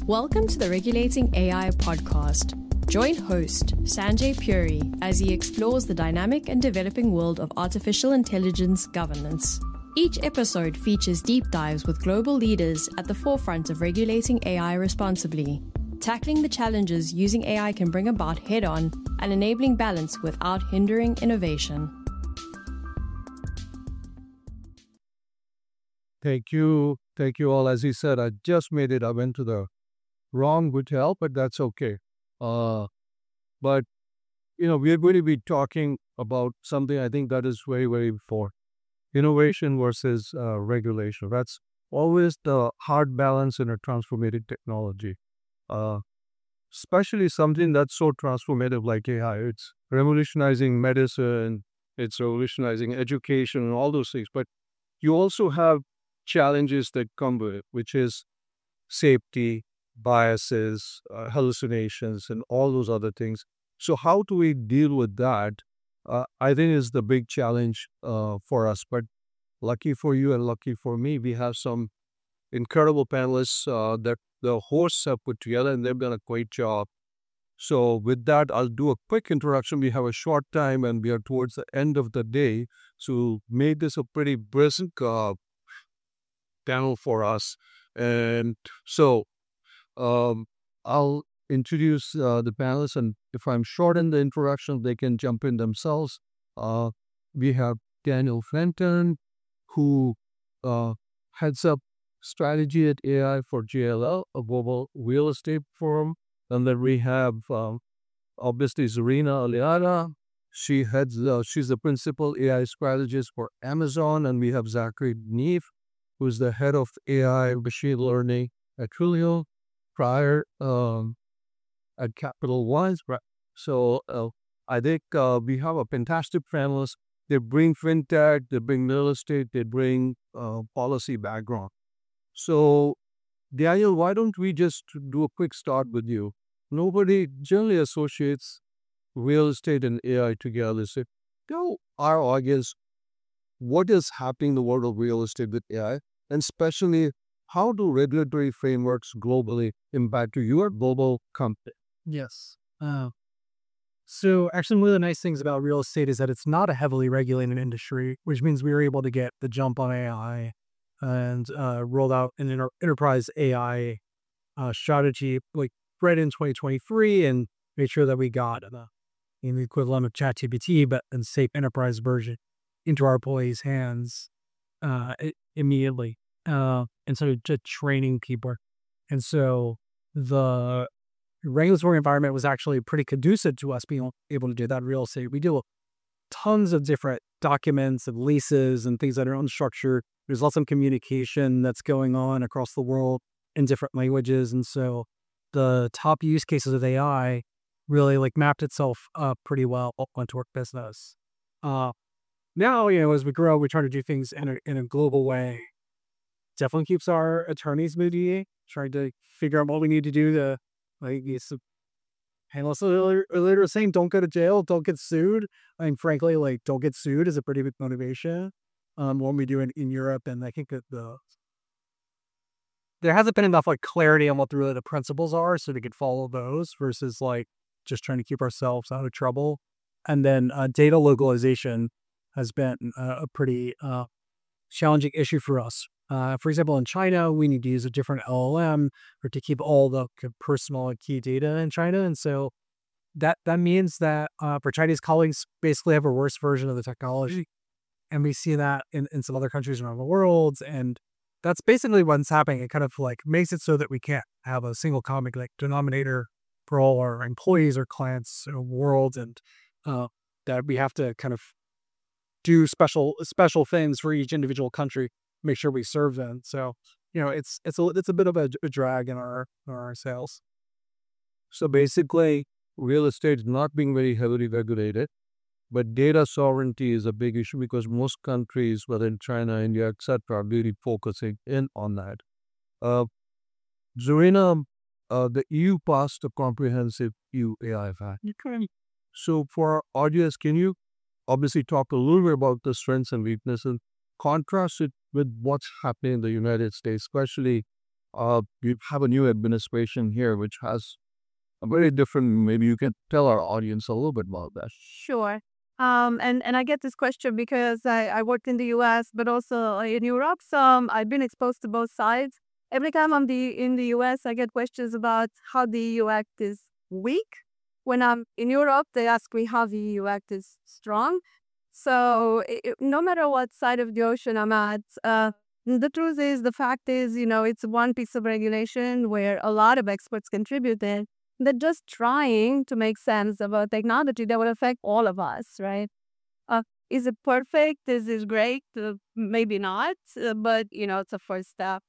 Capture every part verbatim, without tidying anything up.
Welcome to the Regulating A I podcast. Join host Sanjay Puri as he explores the dynamic and developing world of artificial intelligence governance. Each episode features deep dives with global leaders at the forefront of regulating A I responsibly, tackling the challenges using A I can bring about head-on and enabling balance without hindering innovation. Thank you. Thank you all. As he said, I just made it. I went to the wrong hotel, but that's okay. Uh, but, you know, we're going to be talking about something I think that is very, very important. Innovation versus uh, regulation. That's always the hard balance in a transformative technology. Uh, especially something that's so transformative like A I. It's revolutionizing medicine, it's revolutionizing education and all those things. But you also have challenges that come with it, which is safety, biases, uh, hallucinations, and all those other things. So how do we deal with that? Uh, I think is the big challenge uh, for us. But lucky for you and lucky for me, we have some incredible panelists uh, that the hosts have put together, and they've done a great job. So with that, I'll do a quick introduction. We have a short time, and we are towards the end of the day. So made this a pretty brisk uh, panel for us. And so um, I'll introduce uh, the panelists, and if I'm short in the introduction, they can jump in themselves. Uh, we have Daniel Fenton, who uh, heads up strategy at A I for J L L, a global real estate firm. And then we have um, obviously Zarina Aliada. She heads. Uh, she's the principal A I strategist for Amazon, and we have Zachary Neef, who's the head of A I machine learning at Twilio, prior um, at Capital One. So uh, I think uh, we have a fantastic panelists. They bring fintech, they bring real estate, they bring uh, policy background. So Daniel, why don't we just do a quick start with you? Nobody generally associates real estate and A I together. So tell our audience what is happening in the world of real estate with A I, and especially how do regulatory frameworks globally impact your global company? Yes. Uh, so actually, one of the nice things about real estate is that it's not a heavily regulated industry, which means we were able to get the jump on A I and uh, rolled out an inter- enterprise A I uh, strategy like right in twenty twenty-three and made sure that we got the, in the equivalent of ChatGPT, but a safe enterprise version into our employees' hands uh, immediately. Uh, and so just training people. And so the regulatory environment was actually pretty conducive to us being able to do that in real estate. We do tons of different documents and leases and things that are unstructured. There's lots of communication that's going on across the world in different languages. And so the top use cases of A I really like mapped itself up pretty well onto our business. Uh, now, you know, as we grow, we try to do things in a, in a global way. Definitely keeps our attorneys moody, trying to figure out what we need to do to, like, it's handle us. Earlier, earlier saying, don't go to jail, don't get sued. I mean, frankly, like, don't get sued is a pretty big motivation. Um, when we do in, in Europe, and I think that the there hasn't been enough like clarity on what the really the principles are, so we could follow those versus like just trying to keep ourselves out of trouble. And then uh, data localization has been uh, a pretty uh, challenging issue for us. Uh, for example, in China, we need to use a different L L M or to keep all the personal and key data in China. And so that that means that uh, our Chinese colleagues basically have a worse version of the technology. And we see that in, in some other countries around the world. And that's basically what's happening. It kind of like makes it so that we can't have a single common like denominator for all our employees or clients in the world. And uh, that we have to kind of do special special things for each individual country, make sure we serve them. So, you know, it's it's a it's a bit of a, a drag in our in our sales. So basically, real estate is not being very heavily regulated, but data sovereignty is a big issue because most countries, whether in China, India, et cetera, are really focusing in on that. Uh, Zarina, uh, the E U passed a comprehensive E U A I Act. Okay. So for our audience, can you obviously talk a little bit about the strengths and weaknesses, contrast it with what's happening in the United States, especially uh, you have a new administration here, which has a very different. Maybe you can tell our audience a little bit about that. Sure. Um, and, and I get this question because I, I worked in the U S, but also in Europe. So um, I've been exposed to both sides. Every time I'm the, in the U S, I get questions about how the E U Act is weak. When I'm in Europe, they ask me how the E U Act is strong. So it, no matter what side of the ocean I'm at, uh, the truth is, the fact is, you know, it's one piece of regulation where a lot of experts contributed. They're just trying to make sense of a technology that will affect all of us, right? Uh, is it perfect? Is it great? Uh, maybe not, uh, but, you know, it's a first step.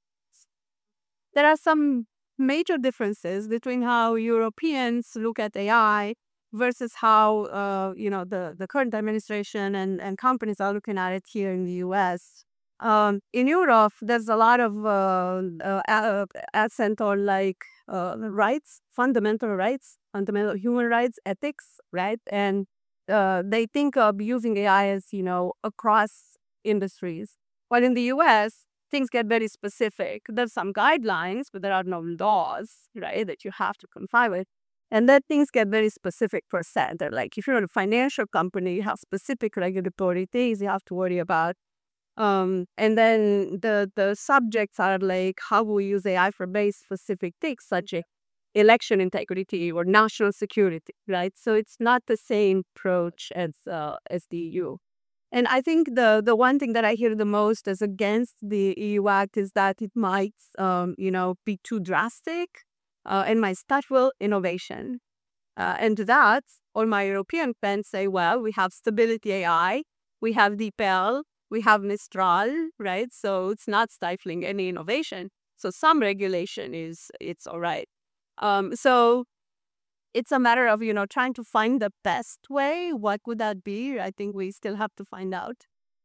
There are some major differences between how Europeans look at A I versus how, uh, you know, the, the current administration and, and companies are looking at it here in the U S. Um, in Europe, there's a lot of uh, uh, accent on like uh, rights, fundamental rights, fundamental human rights, ethics, right? And uh, they think of using A I as, you know, across industries. While in the U S, things get very specific. There's some guidelines, but there are no laws, right, that you have to comply with. And then things get very specific per se. They're like, if you're a financial company, you have specific regulatory things you have to worry about. Um, and then the the subjects are like how we use A I for very specific things, such as election integrity or national security, right? So it's not the same approach as uh, as the E U. And I think the the one thing that I hear the most as against the E U Act is that it might, um, you know, be too drastic uh, and might stifle innovation. Uh, and to that, all my European friends say, well, we have Stability A I, we have DeepL, we have Mistral, right? So it's not stifling any innovation. So some regulation is, it's all right. Um, so it's a matter of, you know, trying to find the best way. What would that be? I think we still have to find out.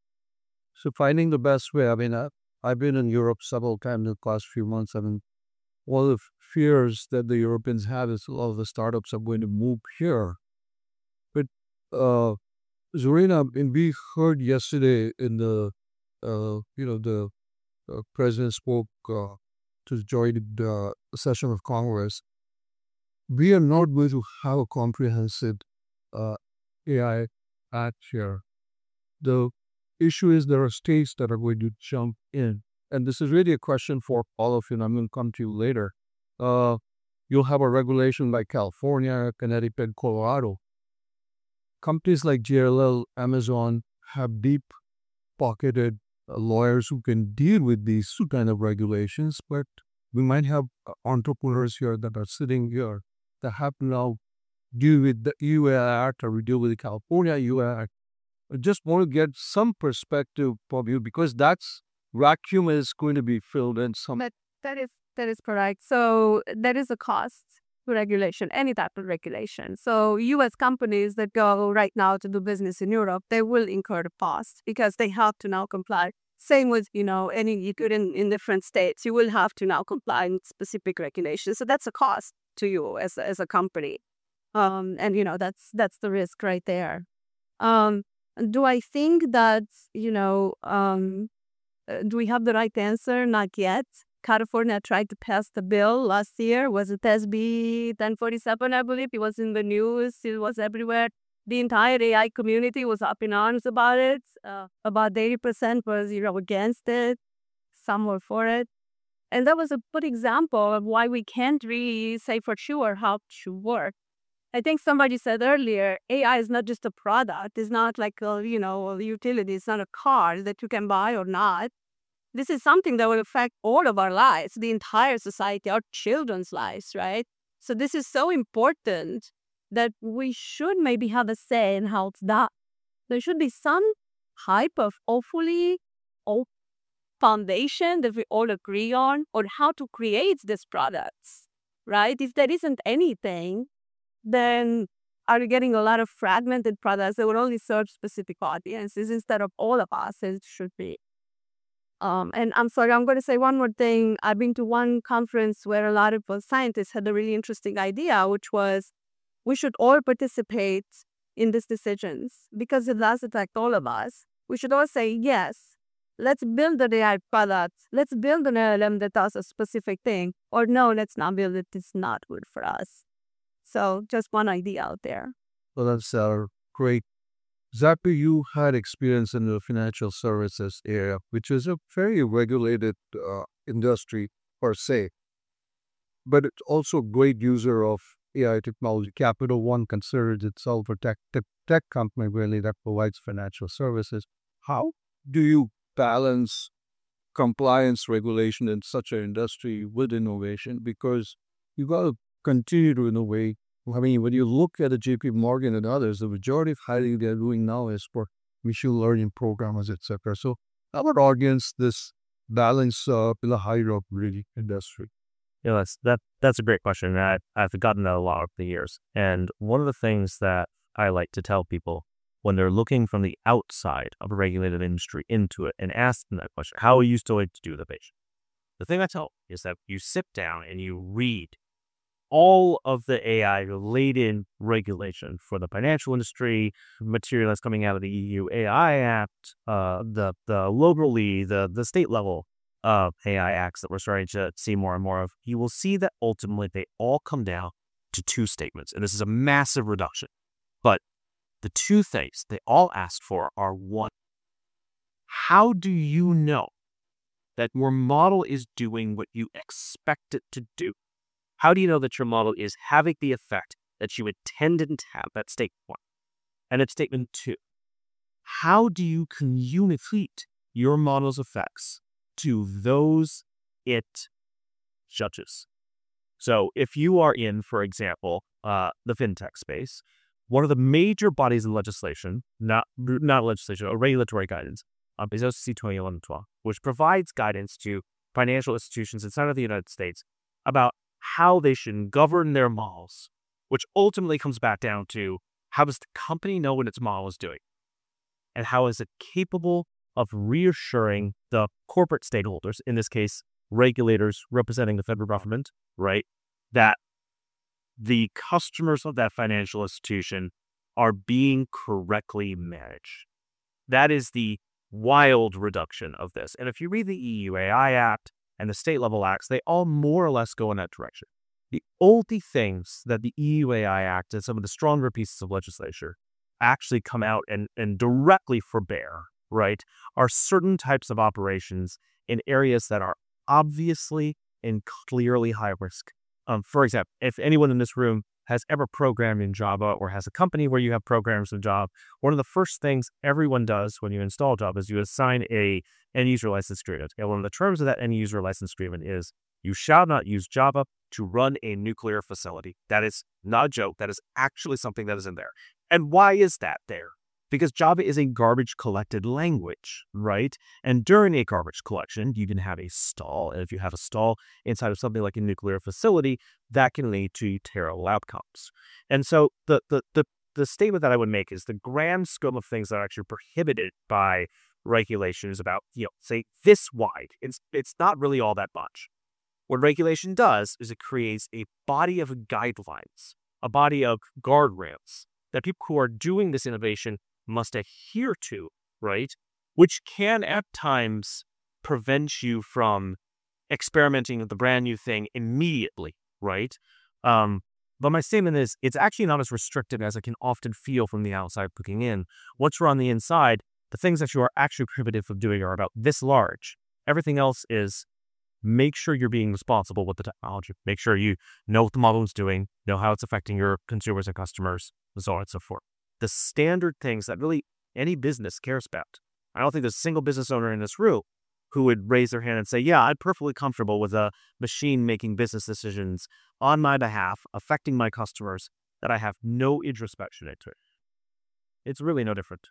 So finding the best way. I mean, I, I've been in Europe several times in the last few months. I mean, one of the fears that the Europeans have is a lot of the startups are going to move here. But uh, Zarina, and we heard yesterday in the, uh, you know, the uh, president spoke uh, to join the session of Congress. We are not going to have a comprehensive uh, A I Act here. The issue is there are states that are going to jump in. And this is really a question for all of you, and I'm going to come to you later. Uh, you'll have a regulation like California, Connecticut, Colorado. Companies like J L L, Amazon have deep-pocketed uh, lawyers who can deal with these kind of regulations, but we might have uh, entrepreneurs here that are sitting here that have to now deal with the E U Act or we deal with the California E U Act. I just want to get some perspective from you because that's vacuum is going to be filled in some. But that is that is correct. So there is a cost to regulation, any type of regulation. So U S companies that go right now to do business in Europe, they will incur the cost because they have to now comply. Same with, you know, any you could in, in different states, you will have to now comply with specific regulations. So that's a cost to you as as a company. Um, and you know, that's that's the risk right there. Um, do I think that, you know, um, uh, do we have the right answer? Not yet. California tried to pass the bill last year. Was it S B ten forty-seven, I believe? It was in the news. It was everywhere. The entire A I community was up in arms about it. Uh, about eighty percent was, you know, against it. Some were for it. And that was a good example of why we can't really say for sure how it should work. I think somebody said earlier, A I is not just a product. It's not like a, you know, a utility. It's not a car that you can buy or not. This is something that will affect all of our lives, the entire society, our children's lives, right? So this is so important that we should maybe have a say in how it's done. There should be some type of hopefully foundation that we all agree on on how to create these products, right? If there isn't anything, then are you getting a lot of fragmented products that will only serve specific audiences instead of all of us as it should be? Um, and I'm sorry, I'm going to say one more thing. I've been to one conference where a lot of scientists had a really interesting idea, which was we should all participate in these decisions because it does affect all of us. We should all say, yes, let's build an A I product. Let's build an L L M that does a specific thing. Or no, let's not build it. It's not good for us. So just one idea out there. Well, that's uh, great. Zachary, you had experience in the financial services area, which is a very regulated uh, industry per se, but it's also a great user of A I technology. Capital One considers itself a tech, tech, tech company really that provides financial services. How do you balance compliance regulation in such an industry with innovation? Because you got to continue to innovate. I mean, when you look at the J P Morgan and others, the majority of hiring they're doing now is for machine learning programmers, et cetera. So how about audience this balance uh, in the higher up really industry? Yeah, that's that. That's a great question. And I, I've gotten that a lot over the years. And one of the things that I like to tell people when they're looking from the outside of a regulated industry into it and ask them that question, how are you still like to do the patient? The thing I tell is that you sit down and you read all of the A I related regulation for the financial industry, material that's coming out of the E U A I Act, uh, the the locally, the the state level uh, A I acts that we're starting to see more and more of. You will see that ultimately they all come down to two statements, and this is a massive reduction. But the two things they all ask for are one: how do you know that your model is doing what you expect it to do? How do you know that your model is having the effect that you intended to have? That's statement one. And it's statement two. How do you communicate your model's effects to those it judges? So if you are in, for example, uh, the fintech space, one of the major bodies of legislation, not not legislation, or regulatory guidance, um, is O C C twenty eleven twelve, which provides guidance to financial institutions inside of the United States about how they should govern their models, which ultimately comes back down to how does the company know what its model is doing? And how is it capable of reassuring the corporate stakeholders, in this case, regulators representing the federal government, right, that the customers of that financial institution are being correctly managed? That is the wild reduction of this. And if you read the E U A I Act and the state level acts, they all more or less go in that direction. The only things that the E U A I Act and some of the stronger pieces of legislation actually come out and, and directly forbear, right, are certain types of operations in areas that are obviously and clearly high risk. Um, for example, if anyone in this room has ever programmed in Java or has a company where you have programs in Java, one of the first things everyone does when you install Java is you assign a end user license agreement. And one of the terms of that end user license agreement is you shall not use Java to run a nuclear facility. That is not a joke. That is actually something that is in there. And why is that there? Because Java is a garbage collected language, right? And during a garbage collection, you can have a stall. And if you have a stall inside of something like a nuclear facility, that can lead to terrible outcomes. And so the the the, the statement that I would make is the grand scope of things that are actually prohibited by regulation is about, you know, say this wide. It's it's not really all that much. What regulation does is it creates a body of guidelines, a body of guardrails that people who are doing this innovation must adhere to, right? Which can at times prevent you from experimenting with the brand new thing immediately, right? Um, but my statement is it's actually not as restrictive as it can often feel from the outside looking in. Once you're on the inside, the things that you are actually prohibited from doing are about this large. Everything else is make sure you're being responsible with the technology. Make sure you know what the model is doing, know how it's affecting your consumers and customers, and so on and so forth. The standard things that really any business cares about. I don't think there's a single business owner in this room who would raise their hand and say, yeah, I'm perfectly comfortable with a machine making business decisions on my behalf, affecting my customers, that I have no introspection into it. It's really no different.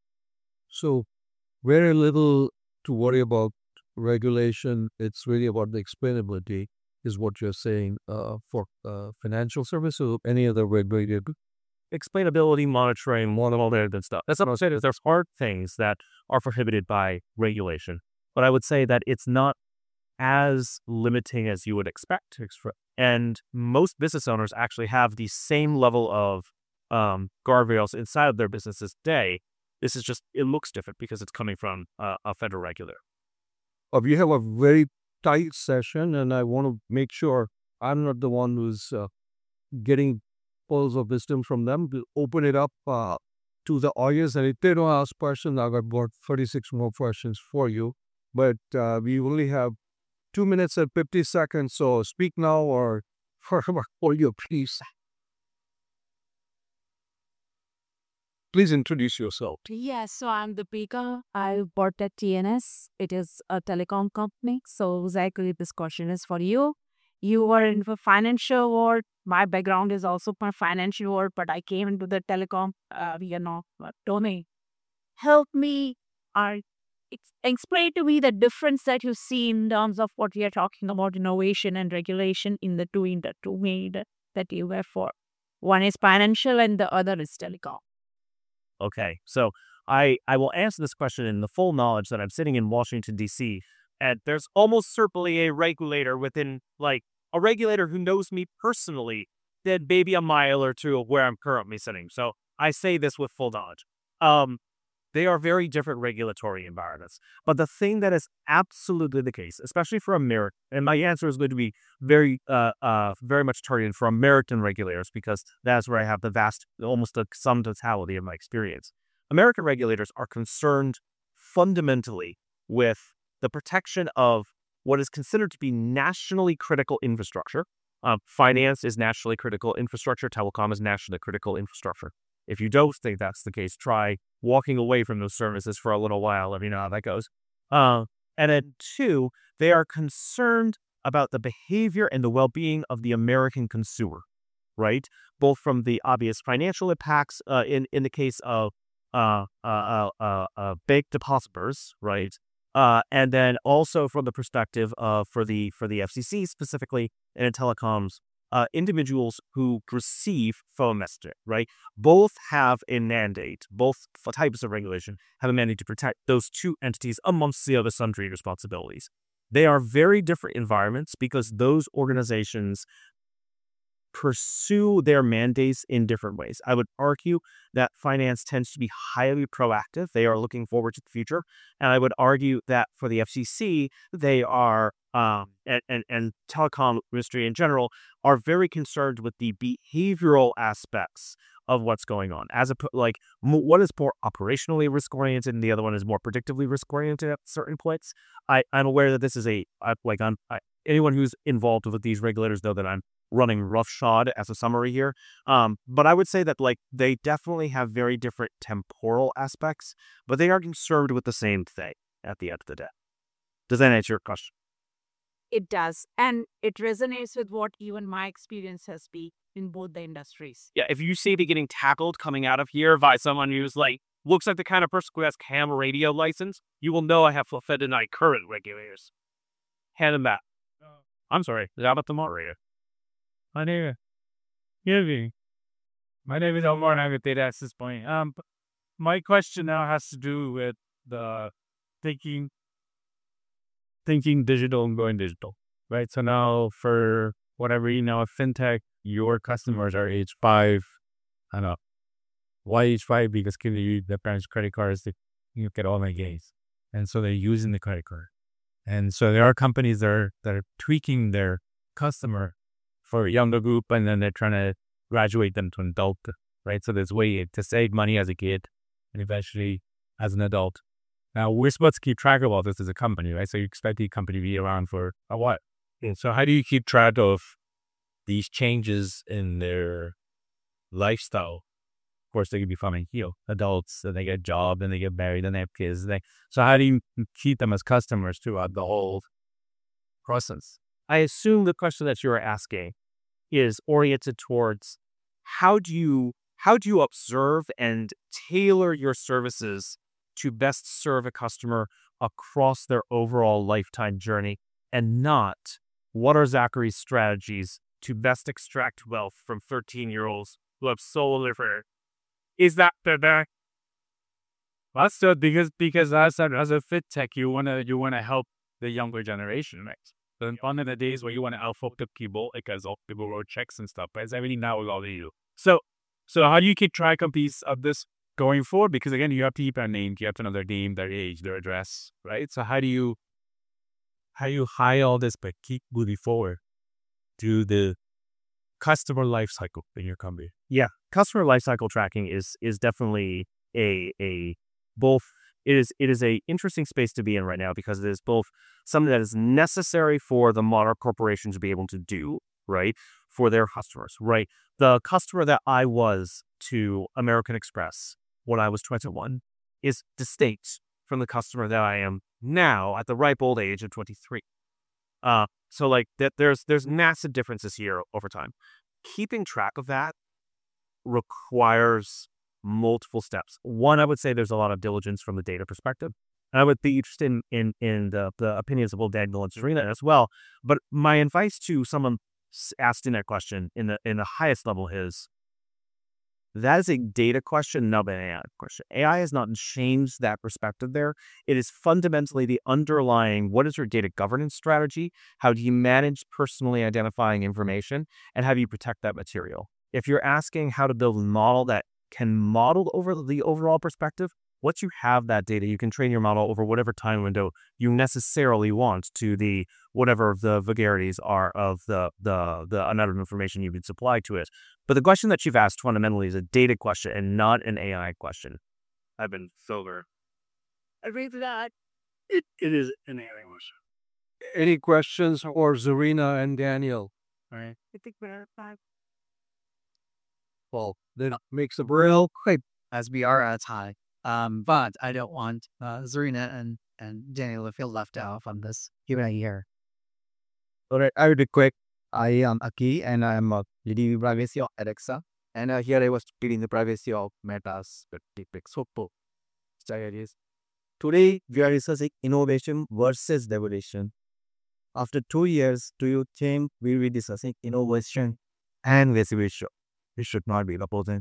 So very little to worry about regulation. It's really about the explainability is what you're saying uh, for uh, financial services or any other regulated. Explainability, monitoring, all of that good stuff. That's what I'm saying. Is there's hard things that are prohibited by regulation, but I would say that it's not as limiting as you would expect. And most business owners actually have the same level of um, guardrails inside of their businesses today This is just, it looks different because it's coming from uh, a federal regulator. Uh, we have a very tight session, and I want to make sure I'm not the one who's uh, getting pearls of wisdom from them. We'll open it up uh, to the audience, and if they don't ask questions, I've got about thirty-six more questions for you. But uh, we only have two minutes and fifty seconds, so speak now or forever hold your peace. Please introduce yourself. Yes, so I'm Deepika. I worked at T N S. It is a telecom company. So Zachary, this question is for you. You were in the financial world. My background is also my financial world, but I came into the telecom, uh, you know, uh, domain. Help me, or ex- explain to me the difference that you see in terms of what we are talking about innovation and regulation in the two in the two main that you were for. One is financial and the other is telecom. Okay, so I I will answer this question in the full knowledge that I'm sitting in Washington, D C, and there's almost certainly a regulator within, like, a regulator who knows me personally that maybe a mile or two of where I'm currently sitting. So I say this with full knowledge. Um, they are very different regulatory environments. But the thing that is absolutely the case, especially for America, and my answer is going to be very, uh, uh, very much targeted for American regulators because that's where I have the vast, almost the sum totality of my experience. American regulators are concerned fundamentally with the protection of what is considered to be nationally critical infrastructure. Uh, finance is nationally critical infrastructure. Telecom is nationally critical infrastructure. If you don't think that's the case, try walking away from those services for a little while. Let me know how that goes. Uh, and then two, they are concerned about the behavior and the well-being of the American consumer, right? Both from the obvious financial impacts uh, in, in the case of uh, uh, uh, uh, uh, bank depositors, right? Uh, and then also from the perspective of for the for the F C C specifically and in telecoms, uh, individuals who receive phone messaging, right? Both have a mandate, both types of regulation have a mandate to protect those two entities amongst the other sundry responsibilities. They are very different environments because those organizations pursue their mandates in different ways. I would argue that finance tends to be highly proactive. They are looking forward to the future. And I would argue that for the F C C, they are, um, and, and, and telecom industry in general, are very concerned with the behavioral aspects of what's going on. As a, like, one is more operationally risk-oriented and the other one is more predictively risk-oriented at certain points. I, I'm aware that this is a, I, like, I'm, I, anyone who's involved with these regulators know that I'm running roughshod as a summary here. Um, but I would say that, like, they definitely have very different temporal aspects, but they are concerned with the same thing at the end of the day. Does that answer your question? It does. And it resonates with what even my experience has been in both the industries. Yeah, if you see me getting tackled coming out of here by someone who's like, looks like the kind of person who has ham radio license, you will know I have offended my current regulators. Hand them back. I'm sorry, out of the moderator. My name is My name is Omar and I'm with Data Access Point. Um, my question now has to do with the thinking, thinking digital and going digital, right? So now for whatever, you know, a fintech, your customers are age five. I don't know. Why age five? Because clearly their parents' credit cards, they you get all my gains. And so they're using the credit card. And so there are companies that are, that are tweaking their customer for a younger group, and then they're trying to graduate them to an adult, right? So there's a way to save money as a kid and eventually as an adult. Now, we're supposed to keep track of all this as a company, right? So you expect the company to be around for a while. And so how do you keep track of these changes in their lifestyle? Of course, they could be becoming, you know, adults, and they get a job, and they get married, and they have kids. And they, so how do you keep them as customers throughout the whole process? I assume the question that you're asking is oriented towards how do you how do you observe and tailor your services to best serve a customer across their overall lifetime journey, and not what are Zachary's strategies to best extract wealth from thirteen-year-olds who have solar for. Is that the back? Well, so because because as a, as a fintech, you wanna you wanna help the younger generation, right? So one of the days where you want to alpha the people because all people wrote checks and stuff, but it's everything now with all of you. So so how do you keep track of these of this going forward? Because again, you have to keep their name, you have to know their name, their age, their address, right? So how do you how do you hide all this but keep moving forward to the customer life cycle in your company? Yeah, customer lifecycle tracking is is definitely a a both it is it is a interesting space to be in right now, because it is both something that is necessary for the modern corporation to be able to do, right, for their customers, right? The customer that I was to American Express when I was twenty-one is distinct from the customer that I am now at the ripe old age of twenty-three. Uh, so like that, there's there's massive differences here over time. Keeping track of that requires multiple steps. One, I would say there's a lot of diligence from the data perspective. And I would be interested in in, in the, the opinions of both Daniel and Zarina as well. But my advice to someone asking that question in the in the highest level is, that is a data question, not an A I question. A I has not changed that perspective there. It is fundamentally the underlying, what is your data governance strategy? How do you manage personally identifying information? And how do you protect that material? If you're asking how to build a model that can model over the overall perspective, once you have that data, you can train your model over whatever time window you necessarily want to the whatever the vagaries are of the the the amount of information you've been supplied to it. But the question that you've asked fundamentally is a data question and not an A I question. I've been sober. Agree to that. It, it is an A I question. Any questions for Zarina and Daniel? All right. I think we're out of time. Well, then makes a real quick. As we are at high. Um, but I don't want uh, Zarina and, and Daniel to feel left out on this Q and A here. All right, I will be quick. I am Aki, and I am uh, leading the privacy of Alexa. And uh, here I was leading the privacy of Meta's Sopo strategies. Today, we are researching innovation versus revolution. After two years, do you think we will be discussing innovation and revolution? It should not be opposing.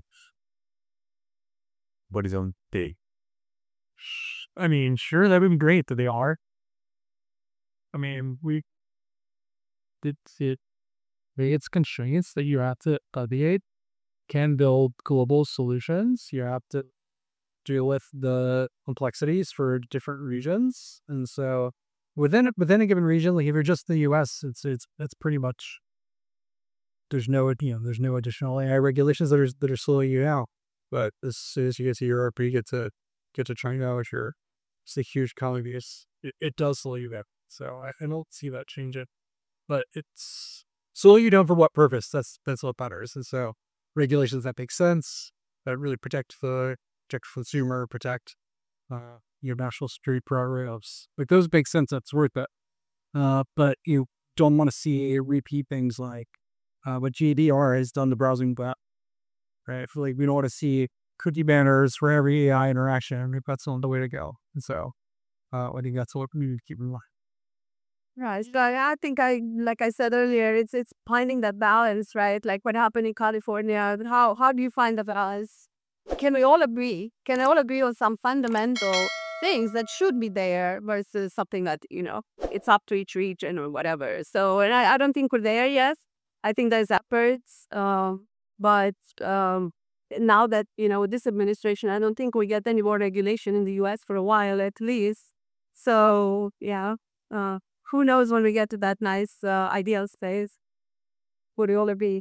What is on day? I mean, sure, that would be great that they are. I mean, we did it. It's constraints that you have to alleviate. Can build global solutions. You have to deal with the complexities for different regions, and so within within a given region, like if you're just in the U S, it's it's it's pretty much there's no you know there's no additional A I regulations that are that are slowing you out. But as soon as you get to Europe, you get to get to China, which are it's a huge economy. It's, it, it does slow you down. So I, I don't see that changing. But it's slow you down for what purpose? That's that's what matters. And so regulations that make sense, that really protect the protect the consumer, protect uh, your national security programs. Like those make sense. That's worth it. Uh, but you don't want to see repeat things like uh, what G D R has done to browsing web. Right, I feel like we don't want to see cookie banners for every A I interaction. I think that's not the way to go. And so, uh, I think that's what we need to keep in mind. Right. So I think I, like I said earlier, it's it's finding that balance, right? Like what happened in California. How how do you find the balance? Can we all agree? Can we all agree on some fundamental things that should be there versus something that you know it's up to each region or whatever? So, and I, I don't think we're there yet. I think there's efforts. Um, But um, now that, you know, with this administration, I don't think we get any more regulation in the U S for a while at least. So, yeah, uh, who knows when we get to that nice uh, ideal space? Would it all be?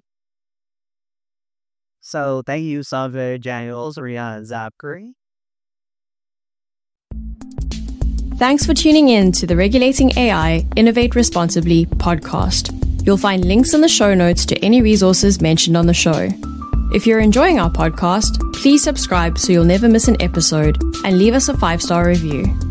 So thank you, Sanjay, Daniel, Zarina, and Zachary. Thanks for tuning in to the Regulating A I Innovate Responsibly podcast. You'll find links in the show notes to any resources mentioned on the show. If you're enjoying our podcast, please subscribe so you'll never miss an episode and leave us a five-star review.